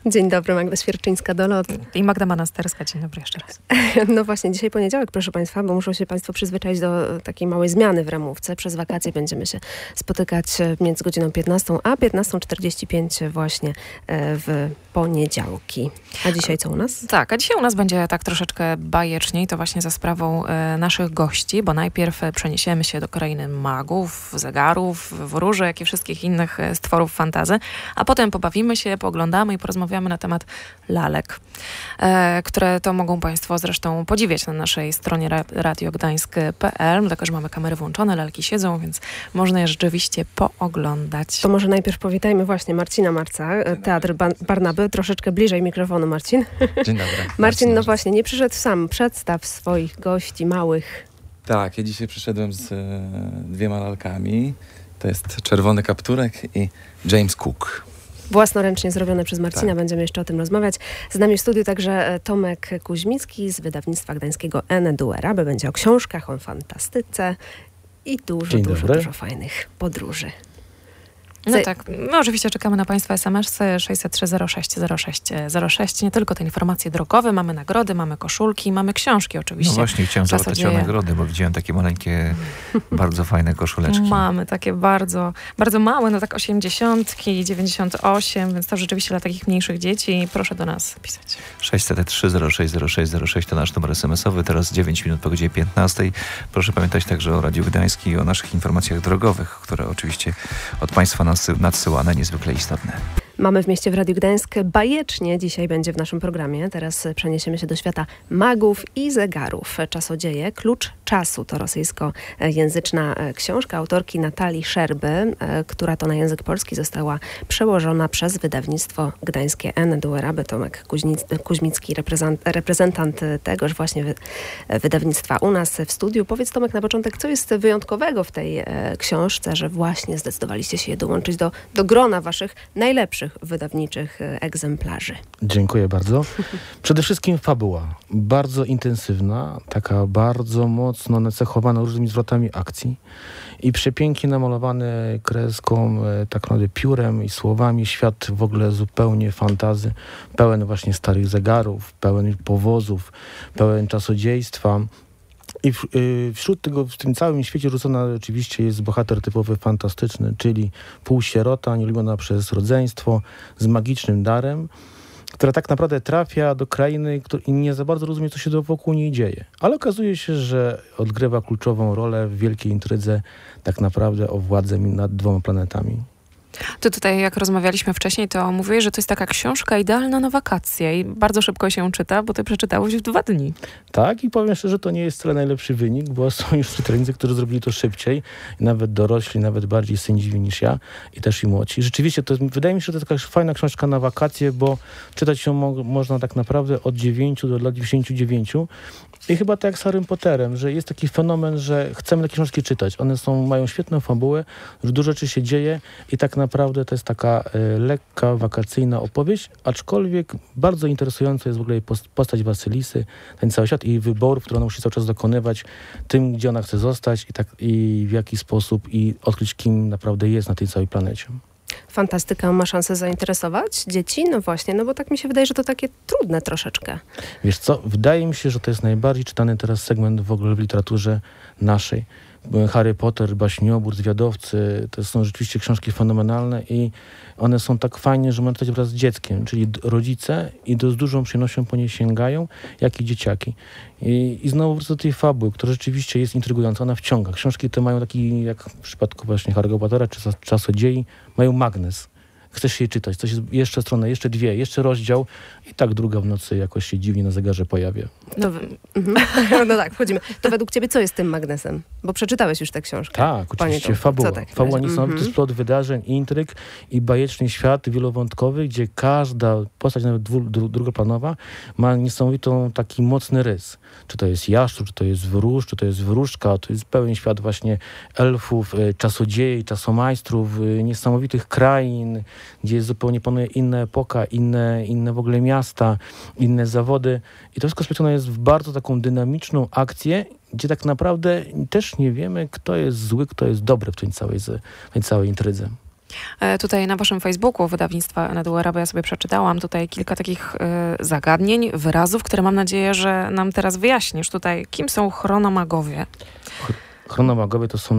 Dzień dobry, Magda Świerczyńska-Dolot. I Magda Manasterska, dzień dobry jeszcze raz. No właśnie, dzisiaj poniedziałek, proszę Państwa, bo muszą się Państwo przyzwyczaić do takiej małej zmiany w ramówce. Przez wakacje będziemy się spotykać między godziną 15 a 15:45 właśnie w poniedziałki. A dzisiaj co u nas? Tak, a dzisiaj u nas będzie tak troszeczkę bajeczniej, to właśnie za sprawą naszych gości, bo najpierw przeniesiemy się do krainy magów, zegarów, wróżek i wszystkich innych stworów fantazy, a potem pobawimy się, pooglądamy i porozmawiamy na temat lalek, które to mogą Państwo zresztą podziwiać na naszej stronie radiogdańsk.pl. Dlatego, że mamy kamery włączone, lalki siedzą, więc można je rzeczywiście pooglądać. To może najpierw powitajmy właśnie Marcina Marca, Teatr Barnaby. Troszeczkę bliżej mikrofonu, Marcin. Dzień dobry. Marcin, no właśnie, nie przyszedł sam. Przedstaw swoich gości małych. Tak, ja dzisiaj przyszedłem z dwiema lalkami. To jest Czerwony Kapturek i James Cook. Własnoręcznie zrobione przez Marcina, tak. Będziemy jeszcze o tym rozmawiać. Z nami w studiu także Tomek Kuźmicki z wydawnictwa gdańskiego Enedueraby. Będzie o książkach, o fantastyce i dużo fajnych podróży. No tak, my oczywiście czekamy na Państwa SMS-y 603-06-06-06. Nie tylko te informacje drogowe, mamy nagrody, mamy koszulki, mamy książki oczywiście. No właśnie, chciałem zapytać o nagrody, bo widziałem takie maleńkie, bardzo fajne koszuleczki. Mamy takie bardzo, bardzo małe, no tak 80, 98, więc to rzeczywiście dla takich mniejszych dzieci. Proszę do nas pisać. 603-06-06-06 to nasz numer SMS-owy, teraz 9 minut po godzinie 15. Proszę pamiętać także o Radiu Gdańskim i o naszych informacjach drogowych, które oczywiście od Państwa nadsyłane, niezwykle istotne. Mamy w mieście w Radiu Gdańsk bajecznie. Dzisiaj będzie w naszym programie. Teraz przeniesiemy się do świata magów i zegarów. Czasodzieje. Klucz czasu to rosyjskojęzyczna książka autorki Natalii Szerby, która to na język polski została przełożona przez wydawnictwo gdańskie Enedueraby. Tomek Kuźmicki, reprezentant tegoż właśnie wydawnictwa u nas w studiu. Powiedz, Tomek, na początek, co jest wyjątkowego w tej książce, że właśnie zdecydowaliście się je dołączyć do grona waszych najlepszych wydawniczych egzemplarzy. Dziękuję bardzo. Przede wszystkim fabuła. Bardzo intensywna, taka bardzo mocno nacechowana różnymi zwrotami akcji i przepięknie namalowany kreską, tak naprawdę piórem i słowami. Świat w ogóle zupełnie fantazy, pełen właśnie starych zegarów, pełen powozów, pełen czasodziejstwa. I w tym całym świecie rzucona oczywiście jest bohater typowy fantastyczny, czyli półsierota, nielubiona przez rodzeństwo, z magicznym darem, która tak naprawdę trafia do krainy i nie za bardzo rozumie, co się wokół niej dzieje. Ale okazuje się, że odgrywa kluczową rolę w wielkiej intrydze tak naprawdę o władzę nad 2 planetami. Ty tutaj, jak rozmawialiśmy wcześniej, to mówiłeś, że to jest taka książka idealna na wakacje i bardzo szybko się czyta, bo ty przeczytałeś w 2 dni. Tak, i powiem szczerze, że to nie jest wcale najlepszy wynik, bo są już czytelnicy, którzy zrobili to szybciej, nawet dorośli, nawet bardziej sędziwi niż ja i też i młodsi. Rzeczywiście, wydaje mi się, że to jest taka fajna książka na wakacje, bo czytać ją można tak naprawdę od 9 do lat 99. I chyba tak jak z Harrym Potterem, że jest taki fenomen, że chcemy takie książki czytać. One mają świetną fabułę, że dużo rzeczy się dzieje i tak naprawdę to jest taka lekka, wakacyjna opowieść, aczkolwiek bardzo interesująca jest w ogóle postać Wasylisy, ten cały świat i jej wyborów, które ona musi cały czas dokonywać, tym, gdzie ona chce zostać i w jaki sposób i odkryć, kim naprawdę jest na tej całej planecie. Fantastyka ma szansę zainteresować dzieci? No właśnie, no bo tak mi się wydaje, że to takie trudne troszeczkę. Wiesz co, wydaje mi się, że to jest najbardziej czytany teraz segment w ogóle w literaturze naszej. Harry Potter, Baśniobór, Zwiadowcy, to są rzeczywiście książki fenomenalne i one są tak fajnie, że można czytać wraz z dzieckiem, czyli rodzice i z dużą przyjemnością po nie sięgają, jak i dzieciaki. I znowu wrócę do tej fabuły, która rzeczywiście jest intrygująca, ona wciąga. Książki te mają taki, jak w przypadku właśnie Harry'ego Pottera czy Czasodziei, mają magnes. Chcesz je czytać, coś jest, jeszcze stronę, jeszcze 2, jeszcze rozdział i tak druga w nocy jakoś się dziwnie na zegarze pojawia. No tak, wchodzimy. To według ciebie co jest tym magnesem? Bo przeczytałeś już tę książkę. Tak, oczywiście, fabuła. Fabuła niesamowity splot wydarzeń, intryg i bajeczny świat wielowątkowy, gdzie każda postać, nawet drugoplanowa, ma niesamowitą taki mocny rys. Czy to jest jaszczur, czy to jest wróż, czy to jest wróżka, to jest pełen świat właśnie elfów, czasodziei, czasomajstrów, niesamowitych krain, gdzie zupełnie panuje inna epoka, inne w ogóle miasta, inne zawody. I to wszystko splecione jest w bardzo taką dynamiczną akcję, gdzie tak naprawdę też nie wiemy, kto jest zły, kto jest dobry w tej całej intrydze. Tutaj na waszym Facebooku wydawnictwa Eneduera, bo ja sobie przeczytałam tutaj kilka takich zagadnień, wyrazów, które mam nadzieję, że nam teraz wyjaśnisz. Tutaj, kim są chronomagowie? Chronomagowie to są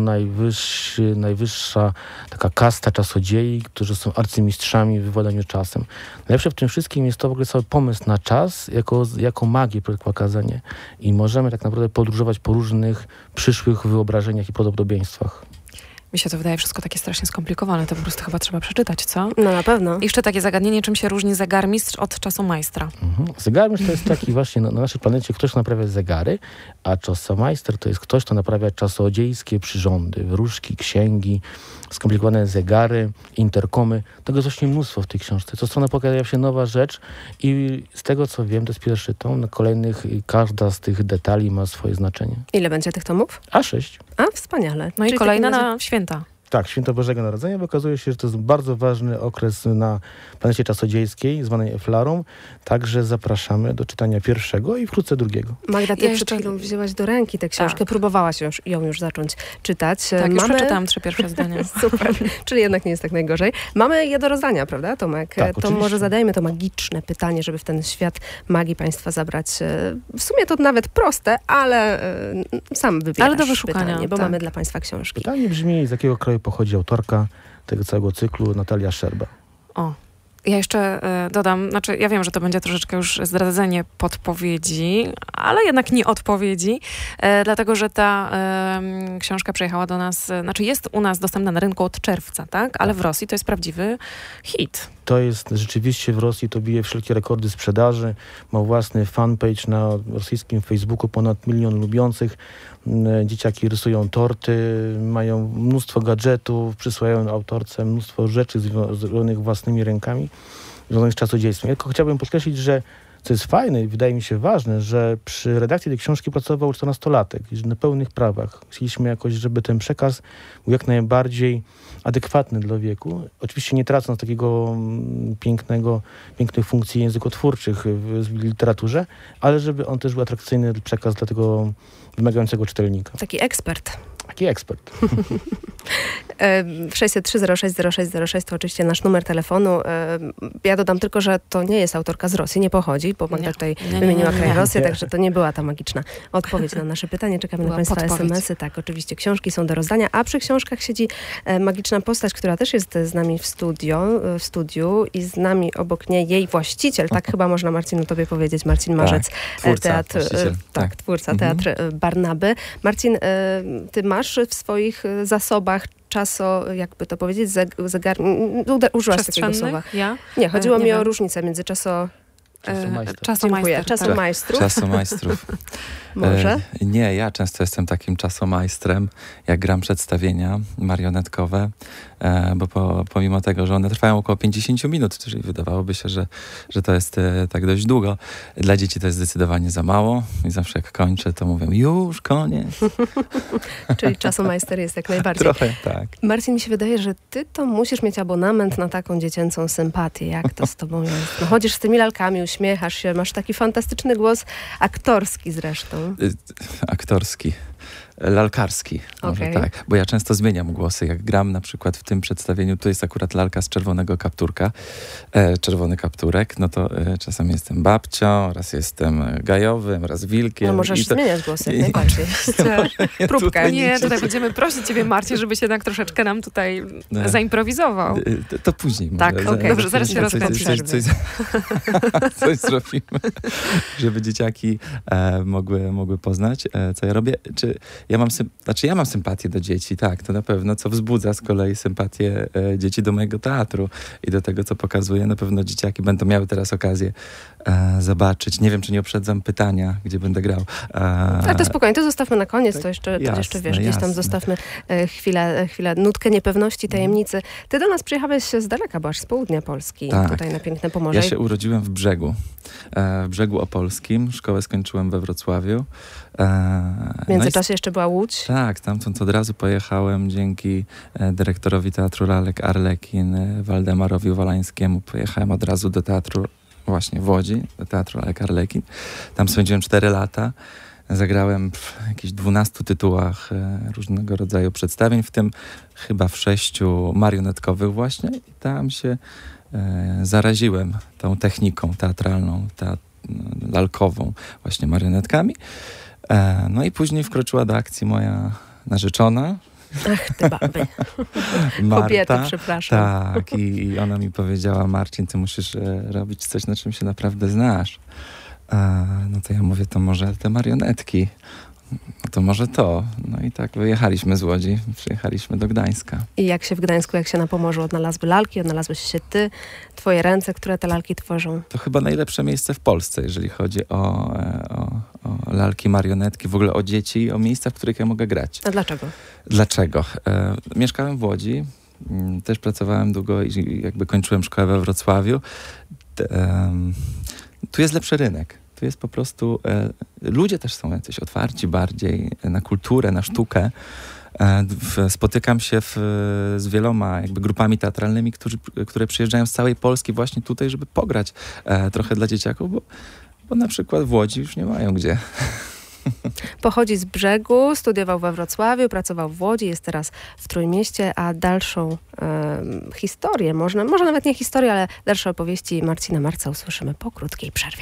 najwyższa taka kasta czasodziei, którzy są arcymistrzami w władaniu czasem. Najlepsze w tym wszystkim jest to w ogóle cały pomysł na czas jako magię pokazanie. I możemy tak naprawdę podróżować po różnych przyszłych wyobrażeniach i podobieństwach. Mi się to wydaje wszystko takie strasznie skomplikowane, to po prostu chyba trzeba przeczytać, co? No na pewno. I jeszcze takie zagadnienie, czym się różni zegarmistrz od czasomajstra? Zegarmistrz to jest taki właśnie na naszej planecie ktoś, kto naprawia zegary, a czasomajster to jest ktoś, kto naprawia czasodziejskie przyrządy, wróżki, księgi, skomplikowane zegary, interkomy. Tego jest właśnie mnóstwo w tej książce. Co stronę pojawia się nowa rzecz i z tego, co wiem, to jest pierwszy tom. Na kolejnych każda z tych detali ma swoje znaczenie. Ile będzie tych tomów? A 6. A, wspaniale. No i Czyli kolejne w takim razie- na święta. Tak, Święto Bożego Narodzenia, bo okazuje się, że to jest bardzo ważny okres na planecie czasodziejskiej, zwanej Eflarum. Także zapraszamy do czytania pierwszego i wkrótce drugiego. Magda, ty Ja przed jeszcze- chwilą wzięłaś do ręki tę książkę, Tak. próbowałaś ją już zacząć czytać. Tak, już przeczytałam 3 pierwsze zdania. Super, czyli jednak nie jest tak najgorzej. Mamy je do rozdania, prawda, Tomek? Tak, to oczywiście. może zadajmy to magiczne pytanie, żeby w ten świat magii Państwa zabrać. W sumie to nawet proste, ale sam wybierasz Ale do wyszukania, pytanie, bo tak. mamy dla Państwa książki. Pytanie brzmi, z jakiego kraju pochodzi autorka tego całego cyklu, Natalia Szerba. O, ja jeszcze dodam, znaczy ja wiem, że to będzie troszeczkę już zdradzenie podpowiedzi, ale jednak nie odpowiedzi, dlatego, że ta książka przyjechała do nas, znaczy jest u nas dostępna na rynku od czerwca, tak? Ale w Rosji to jest prawdziwy hit. To jest rzeczywiście w Rosji, to bije wszelkie rekordy sprzedaży. Ma własny fanpage na rosyjskim Facebooku, ponad 1 milion lubiących. Dzieciaki rysują torty, mają mnóstwo gadżetów, przysyłają autorce mnóstwo rzeczy zrobionych własnymi rękami, związanych z czasodziejstwem. Ja tylko chciałbym podkreślić, że co jest fajne i wydaje mi się ważne, że przy redakcji tej książki pracował 14-latek, na pełnych prawach. Chcieliśmy jakoś, żeby ten przekaz był jak najbardziej adekwatny dla wieku. Oczywiście nie tracąc takiego pięknych funkcji językotwórczych w literaturze, ale żeby on też był atrakcyjny przekaz dla tego wymagającego czytelnika. Taki ekspert. Taki ekspert. 603-06-06-06 to oczywiście nasz numer telefonu. Ja dodam tylko, że to nie jest autorka z Rosji, nie pochodzi, bo Magda tutaj wymieniła kraj Rosję, także to nie była ta magiczna odpowiedź na nasze pytanie. Czekamy na Państwa SMS-y. Tak, oczywiście książki są do rozdania, a przy książkach siedzi magiczna postać, która też jest z nami w studiu i z nami obok niej jej właściciel, tak chyba można, Marcinu, tobie powiedzieć, Marcin Marzec. Twórca, Twórca Teatr Barnaby. Marcin, ty masz w swoich zasobach jakby to powiedzieć, użyłaś takiego słowa. Ja? Nie, chodziło Nie mi wiem. o różnicę między Czasomajster. czasomajstrów. Czasomajstrów. Może? Nie, ja często jestem takim czasomajstrem, jak gram przedstawienia marionetkowe, bo pomimo tego, że one trwają około 50 minut, czyli wydawałoby się, że to jest tak dość długo. Dla dzieci to jest zdecydowanie za mało i zawsze jak kończę, to mówią już, koniec. Czyli czasomajster jest jak najbardziej. Trochę tak. Marcin, mi się wydaje, że ty to musisz mieć abonament na taką dziecięcą sympatię. Jak to z tobą jest? No, chodzisz z tymi lalkami, uśmiechasz się, masz taki fantastyczny głos, aktorski zresztą. Aktorski. Lalkarski, może tak, bo ja często zmieniam głosy, jak gram na przykład w tym przedstawieniu, tu jest akurat lalka z czerwonego kapturka, czerwony kapturek, no to czasem jestem babcią, raz jestem gajowym, raz wilkiem. No możesz zmieniać głosy, jak najbardziej. Próbka. Nie, tutaj będziemy prosić ciebie, Marcin, żebyś jednak troszeczkę nam tutaj zaimprowizował. To później może. Tak, dobrze, zaraz się rozkręcimy. Coś zrobimy, żeby dzieciaki mogły poznać, co ja robię. Ja mam sympatię do dzieci, tak, to na pewno, co wzbudza z kolei sympatię dzieci do mojego teatru i do tego, co pokazuję. Na pewno dzieciaki będą miały teraz okazję zobaczyć. Nie wiem, czy nie uprzedzam pytania, gdzie będę grał. Ale to spokojnie, to zostawmy na koniec, to jeszcze wiesz, gdzieś tam zostawmy chwilę, nutkę niepewności, tajemnicy. Ty do nas przyjechałeś z daleka, bo aż z południa Polski, tak. Tutaj na piękne Pomorze. Ja się urodziłem w Brzegu Opolskim. Szkołę skończyłem we Wrocławiu. W międzyczasie jeszcze była Łódź. Tak, stamtąd od razu pojechałem dzięki dyrektorowi Teatru Lalek Arlekin, Waldemarowi Wolańskiemu. Pojechałem od razu do teatru właśnie w Łodzi, do Teatru Lalek Arlekin. Tam spędziłem 4 lata. Zagrałem w jakichś 12 tytułach różnego rodzaju przedstawień, w tym chyba w 6 marionetkowych właśnie. I tam się zaraziłem tą techniką teatralną, lalkową, właśnie marionetkami. No i później wkroczyła do akcji moja narzeczona. Ach, ty baby. Marta. Kobiety, przepraszam. Tak, i ona mi powiedziała: Marcin, ty musisz robić coś, na czym się naprawdę znasz. No to ja mówię: to może te marionetki. No to może to. No i tak wyjechaliśmy z Łodzi, przyjechaliśmy do Gdańska. I jak się w Gdańsku, jak się na Pomorzu odnalazły lalki, odnalazłeś się ty, twoje ręce, które te lalki tworzą? To chyba najlepsze miejsce w Polsce, jeżeli chodzi o lalki, marionetki, w ogóle o dzieci, o miejsca, w których ja mogę grać. A dlaczego? Dlaczego? Mieszkałem w Łodzi, też pracowałem długo i jakby kończyłem szkołę we Wrocławiu. Tu jest lepszy rynek. Tu jest po prostu... ludzie też są jacyś otwarci bardziej na kulturę, na sztukę. Spotykam się z wieloma jakby grupami teatralnymi, które przyjeżdżają z całej Polski właśnie tutaj, żeby pograć trochę dla dzieciaków, bo na przykład w Łodzi już nie mają gdzie. Pochodzi z Brzegu, studiował we Wrocławiu, pracował w Łodzi, jest teraz w Trójmieście, a dalszą historię, może nawet nie historię, ale dalsze opowieści Marcina Marca usłyszymy po krótkiej przerwie.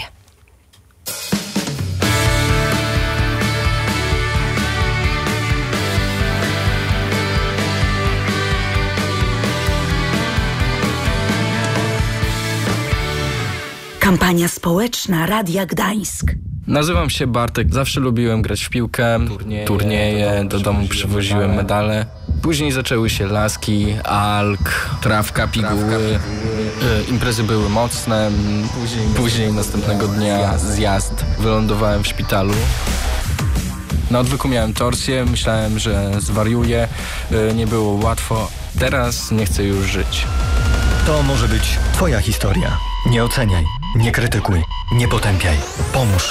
Kampania społeczna Radia Gdańsk. Nazywam się Bartek, zawsze lubiłem grać w piłkę, turnieje, do domu przywoziłem medale. Później zaczęły się laski, alk, trawka, piguły. Imprezy były mocne, później następnego dnia zjazd. Wylądowałem w szpitalu. Na odwyku miałem torsję, myślałem, że zwariuję, nie było łatwo. Teraz nie chcę już żyć. To może być twoja historia. Nie oceniaj, nie krytykuj, nie potępiaj. Pomóż.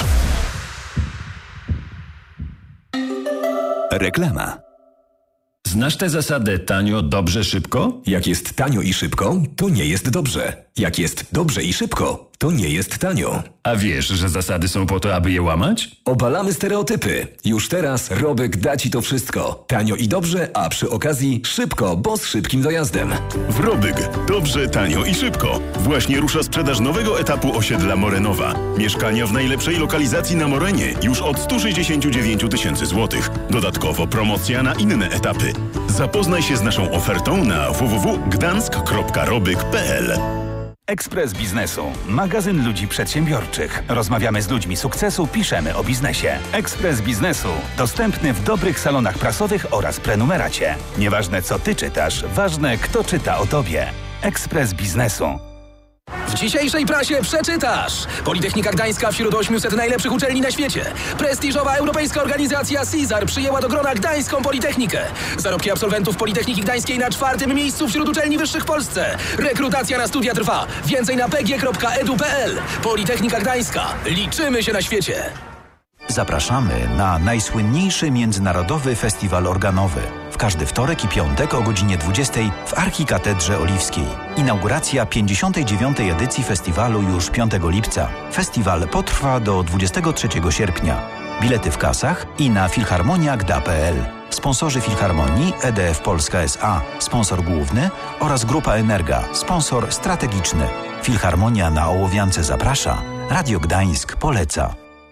Reklama. Znasz tę zasadę tanio, dobrze, szybko? Jak jest tanio i szybko, to nie jest dobrze. Jak jest dobrze i szybko, to nie jest tanio. A wiesz, że zasady są po to, aby je łamać? Obalamy stereotypy. Już teraz Robyk da ci to wszystko. Tanio i dobrze, a przy okazji szybko, bo z szybkim dojazdem. W Robyk. Dobrze, tanio i szybko. Właśnie rusza sprzedaż nowego etapu osiedla Morenowa. Mieszkania w najlepszej lokalizacji na Morenie już od 169 000 złotych. Dodatkowo promocja na inne etapy. Zapoznaj się z naszą ofertą na www.gdansk.robyk.pl. Ekspres Biznesu. Magazyn ludzi przedsiębiorczych. Rozmawiamy z ludźmi sukcesu, piszemy o biznesie. Ekspres Biznesu. Dostępny w dobrych salonach prasowych oraz prenumeracie. Nieważne co ty czytasz, ważne kto czyta o tobie. Ekspres Biznesu. W dzisiejszej prasie przeczytasz! Politechnika Gdańska wśród 800 najlepszych uczelni na świecie. Prestiżowa europejska organizacja CISAR przyjęła do grona Gdańską Politechnikę. Zarobki absolwentów Politechniki Gdańskiej na 4. miejscu wśród uczelni wyższych w Polsce. Rekrutacja na studia trwa. Więcej na pg.edu.pl. Politechnika Gdańska. Liczymy się na świecie. Zapraszamy na najsłynniejszy międzynarodowy festiwal organowy. W każdy wtorek i piątek o godzinie 20 w Archikatedrze Oliwskiej. Inauguracja 59. edycji festiwalu już 5 lipca. Festiwal potrwa do 23 sierpnia. Bilety w kasach i na filharmonia.gda.pl. Sponsorzy Filharmonii EDF Polska S.A. Sponsor główny oraz Grupa Energa. Sponsor strategiczny. Filharmonia na Ołowiance zaprasza. Radio Gdańsk poleca.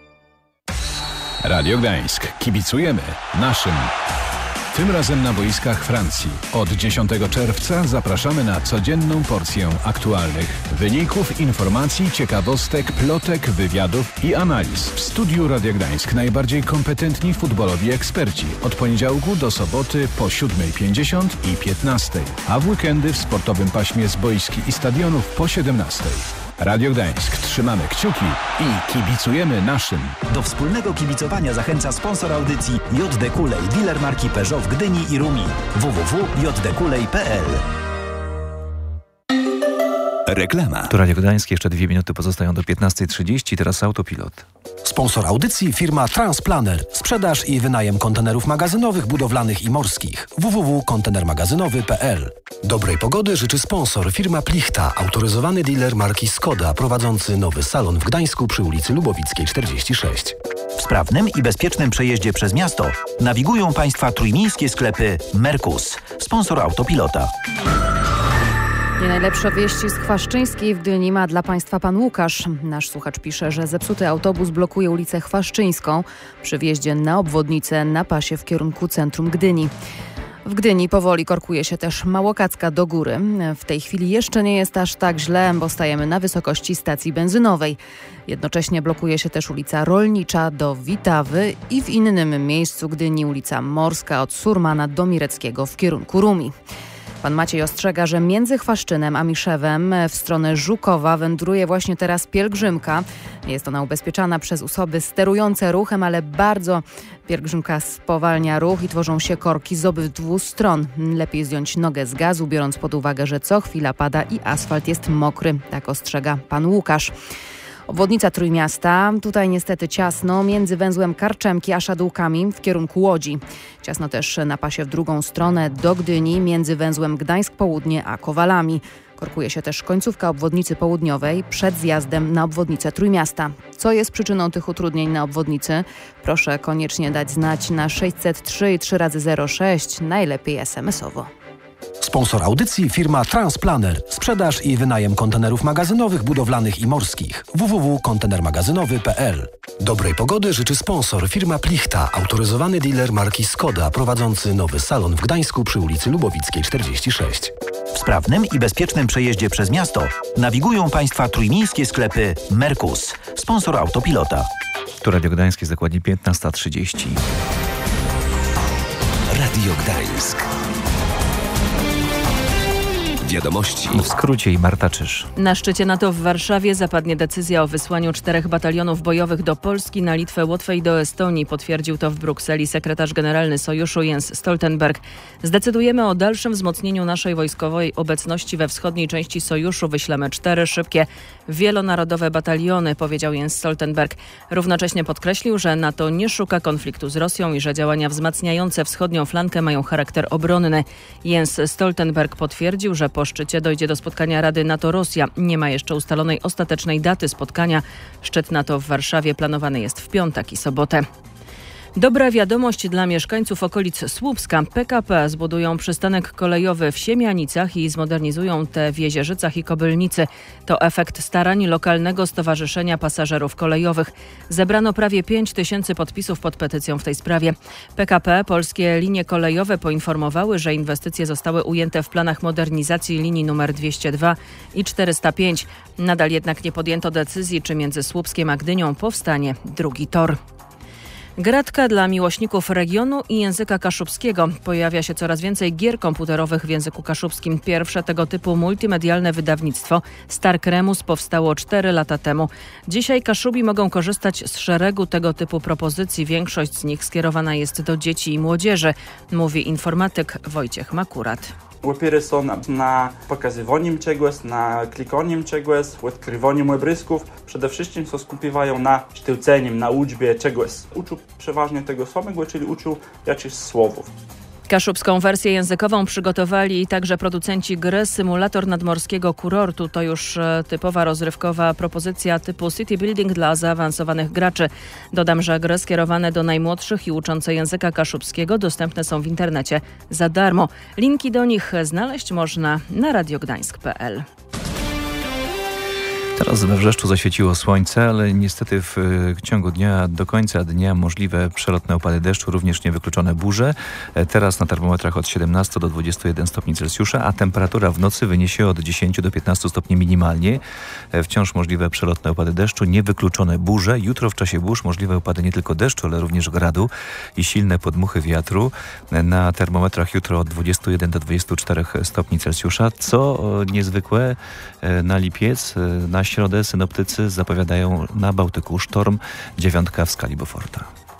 Radio Gdańsk. Kibicujemy naszym. Tym razem na boiskach Francji. Od 10 czerwca zapraszamy na codzienną porcję aktualnych wyników, informacji, ciekawostek, plotek, wywiadów i analiz. W studiu Radia Gdańsk najbardziej kompetentni futbolowi eksperci. Od poniedziałku do soboty po 7:50 i 15:00, a w weekendy w sportowym paśmie z boiski i stadionów po 17:00. Radio Gdańsk. Trzymamy kciuki i kibicujemy naszym. Do wspólnego kibicowania zachęca sponsor audycji JD Kulej, dealer marki Peugeot w Gdyni i Rumi. www.jdkulej.pl. Reklama. Tu Radio Gdańsk, jeszcze 2 minuty pozostają do 15:30, teraz autopilot. Sponsor audycji firma Transplaner. Sprzedaż i wynajem kontenerów magazynowych, budowlanych i morskich. www.kontenermagazynowy.pl. Dobrej pogody życzy sponsor firma Plichta, autoryzowany dealer marki Skoda, prowadzący nowy salon w Gdańsku przy ulicy Lubowickiej 46. W sprawnym i bezpiecznym przejeździe przez miasto nawigują Państwa trójmiejskie sklepy Merkus, sponsor Autopilota. Nie najlepsze wieści z Chwaszczyńskiej w Gdyni ma dla Państwa pan Łukasz. Nasz słuchacz pisze, że zepsuty autobus blokuje ulicę Chwaszczyńską przy wjeździe na obwodnicę na pasie w kierunku centrum Gdyni. W Gdyni powoli korkuje się też Małokacka do góry. W tej chwili jeszcze nie jest aż tak źle, bo stajemy na wysokości stacji benzynowej. Jednocześnie blokuje się też ulica Rolnicza do Witawy i w innym miejscu Gdyni ulica Morska od Surmana do Mireckiego w kierunku Rumi. Pan Maciej ostrzega, że między Chwaszczynem a Miszewem w stronę Żukowa wędruje właśnie teraz pielgrzymka. Jest ona ubezpieczana przez osoby sterujące ruchem, ale bardzo pielgrzymka spowalnia ruch i tworzą się korki z obydwu stron. Lepiej zdjąć nogę z gazu, biorąc pod uwagę, że co chwila pada i asfalt jest mokry. Tak ostrzega pan Łukasz. Obwodnica Trójmiasta. Tutaj niestety ciasno między węzłem Karczemki a Szadółkami w kierunku Łodzi. Ciasno też na pasie w drugą stronę do Gdyni między węzłem Gdańsk Południe a Kowalami. Korkuje się też końcówka obwodnicy południowej przed zjazdem na obwodnicę Trójmiasta. Co jest przyczyną tych utrudnień na obwodnicy? Proszę koniecznie dać znać na 603 i 3 razy 06, najlepiej SMS-owo. Sponsor audycji firma Transplaner. Sprzedaż i wynajem kontenerów magazynowych, budowlanych i morskich. www.kontenermagazynowy.pl. Dobrej pogody życzy sponsor firma Plichta, autoryzowany dealer marki Skoda, prowadzący nowy salon w Gdańsku przy ulicy Lubowickiej 46. W sprawnym i bezpiecznym przejeździe przez miasto nawigują Państwa trójmiejskie sklepy Merkus, sponsor Autopilota. Tu Radio Gdańsk, jest dokładnie 15:30. Radio Gdańsk. Wiadomości. W skrócie i Marta Czyż. Na szczycie NATO w Warszawie zapadnie decyzja o wysłaniu 4 batalionów bojowych do Polski, na Litwę, Łotwę i do Estonii. Potwierdził to w Brukseli sekretarz generalny Sojuszu Jens Stoltenberg. Zdecydujemy o dalszym wzmocnieniu naszej wojskowej obecności we wschodniej części Sojuszu. Wyślemy 4 szybkie, wielonarodowe bataliony, powiedział Jens Stoltenberg. Równocześnie podkreślił, że NATO nie szuka konfliktu z Rosją i że działania wzmacniające wschodnią flankę mają charakter obronny. Jens Stoltenberg potwierdził, że po szczycie dojdzie do spotkania Rady NATO-Rosja. Nie ma jeszcze ustalonej ostatecznej daty spotkania. Szczyt NATO w Warszawie planowany jest w piątek i sobotę. Dobra wiadomość dla mieszkańców okolic Słupska. PKP zbudują przystanek kolejowy w Siemianicach i zmodernizują te w Jezierzycach i Kobylnicy. To efekt starań lokalnego Stowarzyszenia Pasażerów Kolejowych. Zebrano prawie 5 000 podpisów pod petycją w tej sprawie. PKP, Polskie Linie Kolejowe poinformowały, że inwestycje zostały ujęte w planach modernizacji linii nr 202 i 405. Nadal jednak nie podjęto decyzji, czy między Słupskiem a Gdynią powstanie drugi tor. Gratka dla miłośników regionu i języka kaszubskiego. Pojawia się coraz więcej gier komputerowych w języku kaszubskim. Pierwsze tego typu multimedialne wydawnictwo Stark Remus powstało 4 lata temu. Dzisiaj Kaszubi mogą korzystać z szeregu tego typu propozycji. Większość z nich skierowana jest do dzieci i młodzieży, mówi informatyk Wojciech Makurat. Łapiery są na pokazywaniem czegoś, na klikaniem czegoś, odkrywaniem obrysków. Przede wszystkim się skupiają na sztyłceniem, na uczbie czegoś. Uczył przeważnie tego samego, czyli uczył jakichś słowów. Kaszubską wersję językową przygotowali także producenci gry Symulator nadmorskiego kurortu. To już typowa rozrywkowa propozycja typu city building dla zaawansowanych graczy. Dodam, że gry skierowane do najmłodszych i uczące języka kaszubskiego dostępne są w internecie za darmo. Linki do nich znaleźć można na radiogdańsk.pl. Teraz we Wrzeszczu zaświeciło słońce, ale niestety w ciągu dnia, do końca dnia możliwe przelotne opady deszczu, również niewykluczone burze. Teraz na termometrach od 17 do 21 stopni Celsjusza, a temperatura w nocy wyniesie od 10 do 15 stopni minimalnie. Wciąż możliwe przelotne opady deszczu, niewykluczone burze. Jutro w czasie burz możliwe opady nie tylko deszczu, ale również gradu i silne podmuchy wiatru. Na termometrach jutro od 21 do 24 stopni Celsjusza. Co niezwykłe, na lipiec, na środę synoptycy zapowiadają na Bałtyku sztorm, 9 w skali Beauforta.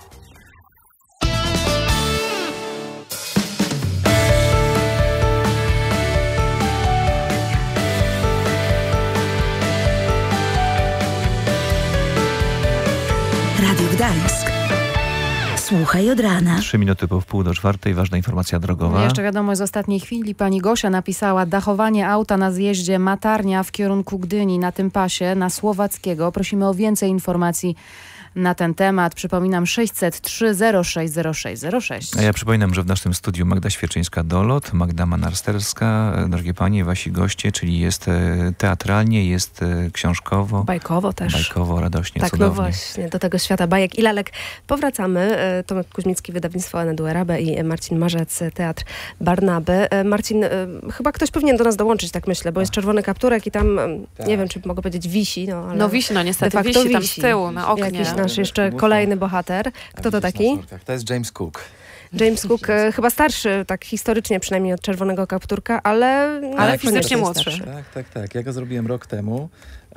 Radio Gdańsk. Słuchaj od rana. 3 minuty po 3:30, ważna informacja drogowa. Jeszcze wiadomość z ostatniej chwili. Pani Gosia napisała: dachowanie auta na zjeździe Matarnia w kierunku Gdyni na tym pasie na Słowackiego. Prosimy o więcej informacji na ten temat. Przypominam 603 060606. A ja przypominam, że w naszym studiu Magda Świerczyńska-Dolot, Magda Manarsterska, drogie panie, wasi goście, czyli jest teatralnie, jest książkowo. Bajkowo też. Bajkowo, radośnie, tak, cudownie. No właśnie, do tego świata bajek i lalek powracamy. Tomek Kuźmicki, wydawnictwo Enedu Erabe i Marcin Marzec, Teatr Barnaby. Marcin, chyba ktoś powinien do nas dołączyć, tak myślę, bo jest czerwony kapturek i tam, nie wiem, czy mogę powiedzieć, wisi. No, ale wisi, niestety, wisi tam z tyłu, na oknie. Jakiś nasz jeszcze kolejny bohater. Kto to taki? To jest James Cook. James Cook, chyba starszy, tak historycznie przynajmniej od czerwonego kapturka, ale fizycznie młodszy. Tak. Ja go zrobiłem rok temu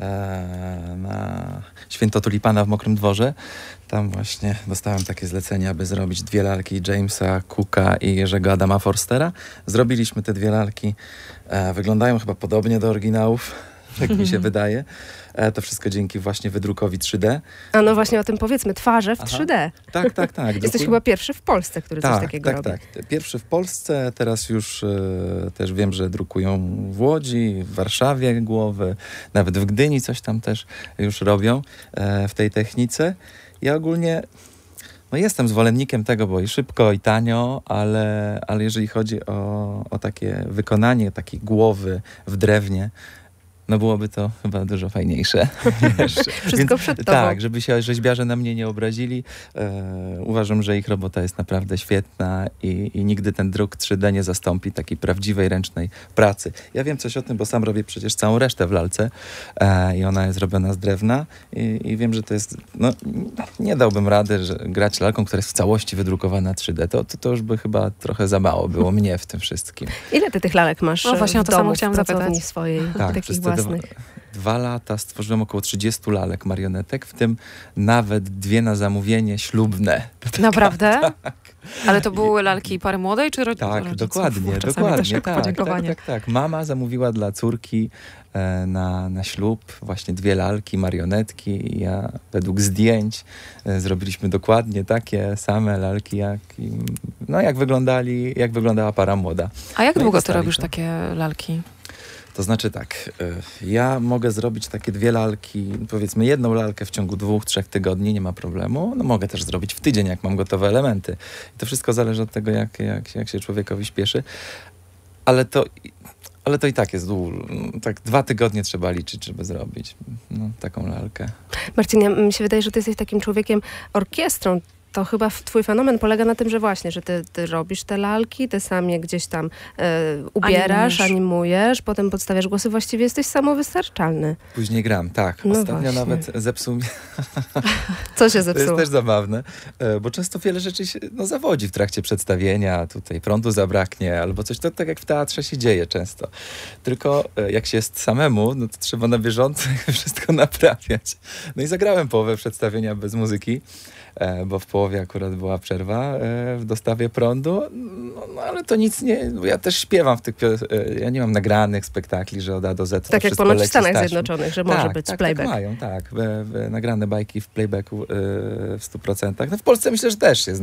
na Święto Tulipana w Mokrym Dworze. Tam właśnie dostałem takie zlecenie, aby zrobić 2 lalki Jamesa Cooka i Jerzego Adama Forstera. Zrobiliśmy te 2 lalki. Wyglądają chyba podobnie do oryginałów, jak mi się wydaje. To wszystko dzięki właśnie wydrukowi 3D. A no właśnie o tym powiedzmy, twarze w 3D. Tak. Jesteś chyba pierwszy w Polsce, który coś takiego robi. Tak. Pierwszy w Polsce, teraz już też wiem, że drukują w Łodzi, w Warszawie głowy, nawet w Gdyni coś tam też już robią w tej technice. Ja ogólnie jestem zwolennikiem tego, bo i szybko, i tanio, ale jeżeli chodzi o takie wykonanie takiej głowy w drewnie, byłoby to chyba dużo fajniejsze. Wszystko przed tobą. Tak, żeby się rzeźbiarze na mnie nie obrazili. Uważam, że ich robota jest naprawdę świetna i nigdy ten druk 3D nie zastąpi takiej prawdziwej, ręcznej pracy. Ja wiem coś o tym, bo sam robię przecież całą resztę w lalce i ona jest robiona z drewna i wiem, że to jest... nie dałbym rady, że grać lalką, która jest w całości wydrukowana 3D. To już by chyba trochę za mało było mnie w tym wszystkim. Ile ty tych lalek masz właśnie w o to domu, samo chciałam zapytać. swojej, takich własnych? 2 lata stworzyłem około 30 lalek marionetek, w tym nawet 2 na zamówienie ślubne. Naprawdę? Tak. Ale to były lalki pary młodej, czy rodziców? Tak, dokładnie. Tak. Mama zamówiła dla córki na ślub właśnie 2 lalki, marionetki i ja według zdjęć zrobiliśmy dokładnie takie same lalki, jak wyglądała para młoda. A jak długo ty robisz takie lalki? To znaczy tak, ja mogę zrobić takie 2 lalki, powiedzmy 1 lalkę w ciągu 2-3 tygodni, nie ma problemu. Mogę też zrobić w tydzień, jak mam gotowe elementy. I to wszystko zależy od tego, jak się człowiekowi śpieszy. Ale to i tak jest długo. Tak 2 tygodnie trzeba liczyć, żeby zrobić taką lalkę. Marcin, mi się wydaje, że ty jesteś takim człowiekiem orkiestrą. To chyba twój fenomen polega na tym, że właśnie, że ty robisz te lalki, ty sam je gdzieś tam ubierasz, animujesz, potem podstawiasz głosy, właściwie jesteś samowystarczalny. Później gram, tak. Ostatnio nawet zepsuł mnie. Co się zepsuło? To jest też zabawne, bo często wiele rzeczy się zawodzi w trakcie przedstawienia, tutaj prądu zabraknie albo coś, to tak jak w teatrze się dzieje często. Tylko jak się jest samemu, to trzeba na bieżąco wszystko naprawiać. I zagrałem połowę przedstawienia bez muzyki, bo w połowie akurat była przerwa w dostawie prądu, ale to nic nie... Ja też śpiewam w tych... Ja nie mam nagranych spektakli, że od A do Z tak jak ponoć w Stanach Zjednoczonych, że może być playback. Tak mają, tak. Nagrane bajki w playbacku w 100%. W Polsce myślę, że też się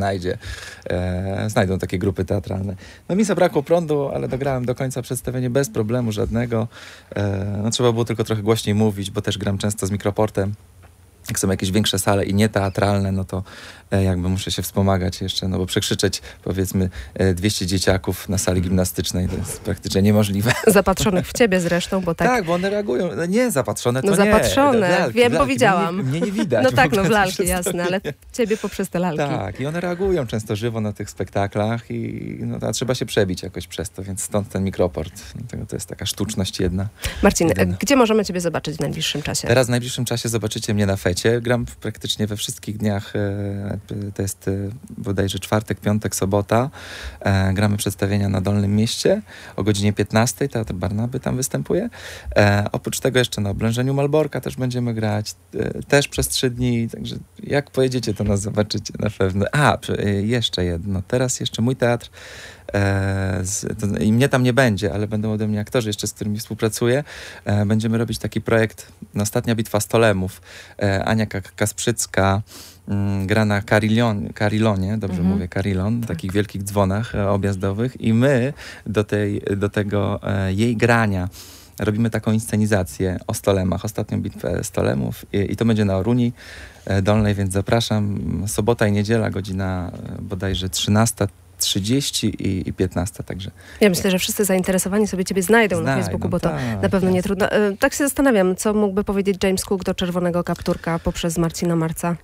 znajdą takie grupy teatralne. Mi zabrakło prądu, ale dograłem do końca przedstawienie bez problemu żadnego. Trzeba było tylko trochę głośniej mówić, bo też gram często z mikroportem. Jak są jakieś większe sale i nieteatralne, to jakby muszę się wspomagać jeszcze, bo przekrzyczeć powiedzmy 200 dzieciaków na sali gimnastycznej to jest praktycznie niemożliwe. Zapatrzonych w ciebie zresztą, bo tak... Tak, bo one reagują. Nie, zapatrzone to zapatrzone. Lalki, wiem, bo widziałam. Mnie nie widać. No tak, w lalki, jasne, ale ciebie poprzez te lalki. Tak, i one reagują często żywo na tych spektaklach a trzeba się przebić jakoś przez to, więc stąd ten mikroport. To jest taka sztuczność jedna. Marcin, gdzie możemy ciebie zobaczyć w najbliższym czasie? Teraz w najbliższym czasie zobaczycie mnie na fecie. Gram praktycznie we wszystkich dniach. To jest bodajże czwartek, piątek, sobota. Gramy przedstawienia na Dolnym Mieście o godzinie 15. Teatr Barnaby tam występuje. Oprócz tego jeszcze na Oblężeniu Malborka też będziemy grać. Też przez 3 dni. Także jak pojedziecie, to nas zobaczycie na pewno. Jeszcze jedno. Teraz jeszcze mój teatr. I mnie tam nie będzie, ale będą ode mnie aktorzy jeszcze, z którymi współpracuję. Będziemy robić taki projekt Ostatnia bitwa Stolemów. Ania Kasprzycka gra na karilonie, dobrze mówię, karilon, takich wielkich dzwonach objazdowych i my do tego jej grania robimy taką inscenizację o stolemach, ostatnią bitwę stolemów i to będzie na Oruni Dolnej, więc zapraszam. Sobota i niedziela, godzina bodajże 13:30 i 15, także. Ja myślę, że wszyscy zainteresowani sobie ciebie znajdą na Facebooku, bo to na pewno nie trudno. Tak się zastanawiam, co mógłby powiedzieć James Cook do Czerwonego Kapturka poprzez Marcina Marca?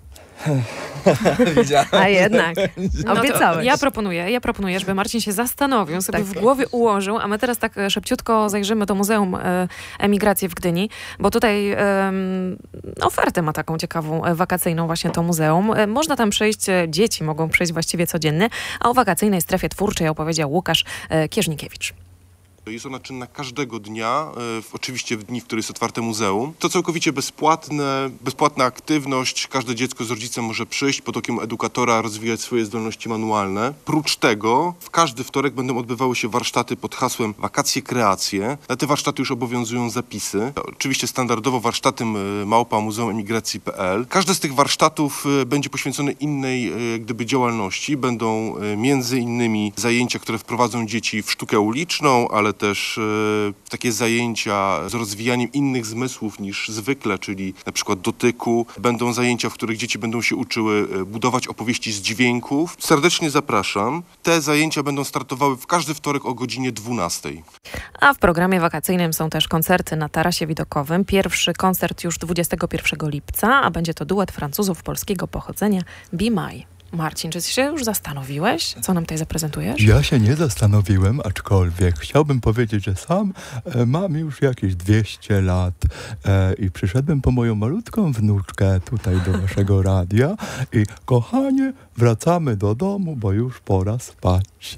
A jednak, obiecałeś. Ja proponuję, żeby Marcin się zastanowił, sobie w głowie ułożył, a my teraz tak szybciutko zajrzymy do Muzeum Emigracji w Gdyni, bo tutaj ofertę ma taką ciekawą, wakacyjną właśnie to muzeum. Można tam przyjść, dzieci mogą przyjść właściwie codziennie, a o wakacyjnej strefie twórczej opowiedział Łukasz Kierznikiewicz. Jest ona czynna każdego dnia, oczywiście w dni, w których jest otwarte muzeum. To całkowicie bezpłatna aktywność. Każde dziecko z rodzicem może przyjść pod okiem edukatora, rozwijać swoje zdolności manualne. Prócz tego w każdy wtorek będą odbywały się warsztaty pod hasłem Wakacje, kreacje. Na te warsztaty już obowiązują zapisy. Oczywiście standardowo warsztaty @muzeumemigracji.pl. Każdy z tych warsztatów będzie poświęcony innej działalności. Będą między innymi zajęcia, które wprowadzą dzieci w sztukę uliczną, ale też takie zajęcia z rozwijaniem innych zmysłów niż zwykle, czyli na przykład dotyku. Będą zajęcia, w których dzieci będą się uczyły budować opowieści z dźwięków. Serdecznie zapraszam. Te zajęcia będą startowały w każdy wtorek o godzinie 12. A w programie wakacyjnym są też koncerty na tarasie widokowym. Pierwszy koncert już 21 lipca, a będzie to duet Francuzów polskiego pochodzenia Be My. Marcin, czy się już zastanowiłeś, co nam tutaj zaprezentujesz? Ja się nie zastanowiłem, aczkolwiek chciałbym powiedzieć, że sam mam już jakieś 200 lat i przyszedłem po moją malutką wnuczkę tutaj do naszego radia i kochanie, wracamy do domu, bo już pora spać.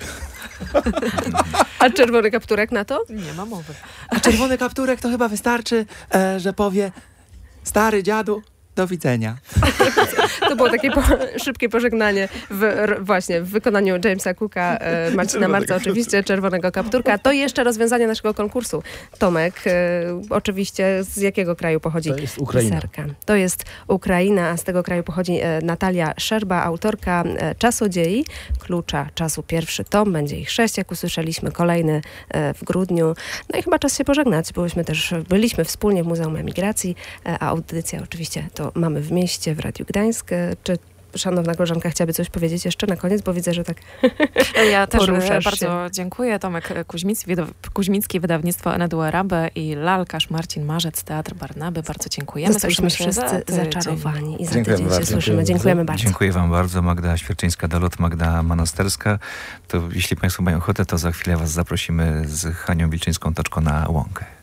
A Czerwony Kapturek na to? Nie ma mowy. A Czerwony Kapturek to chyba wystarczy, że powie: stary dziadu, do widzenia. To było takie szybkie pożegnanie właśnie w wykonaniu Jamesa Cooka, Marcina Marca, oczywiście Czerwonego Kapturka. To jeszcze rozwiązanie naszego konkursu. Tomek, oczywiście z jakiego kraju pochodzi To jest Ukraina. Piserka? To jest Ukraina, a z tego kraju pochodzi Natalia Szerba, autorka Czasodziei, Klucza Czasu. Pierwszy tom, będzie ich 6, jak usłyszeliśmy, kolejny w grudniu. No i chyba czas się pożegnać, byliśmy wspólnie w Muzeum Emigracji, a audycja oczywiście to Mamy w mieście w Radiu Gdańsk. Czy szanowna koleżanka chciałaby coś powiedzieć jeszcze na koniec, bo widzę, że tak Ja też bardzo się. dziękuję. Tomek Kuźmicki, wydawnictwo Enedu Arabe i lalkarz Marcin Marzec, Teatr Barnaby. Bardzo dziękujemy. Zostaliśmy wszyscy zaczarowani i za Dziękujemy tydzień się bardzo. słyszymy. Dziękujemy bardzo. Dziękuję wam bardzo. Magda Świerczyńska-Dalot, Magda Monasterska. To jeśli państwo mają ochotę, to za chwilę was zaprosimy z Hanią Wilczyńską-Toczko na łąkę.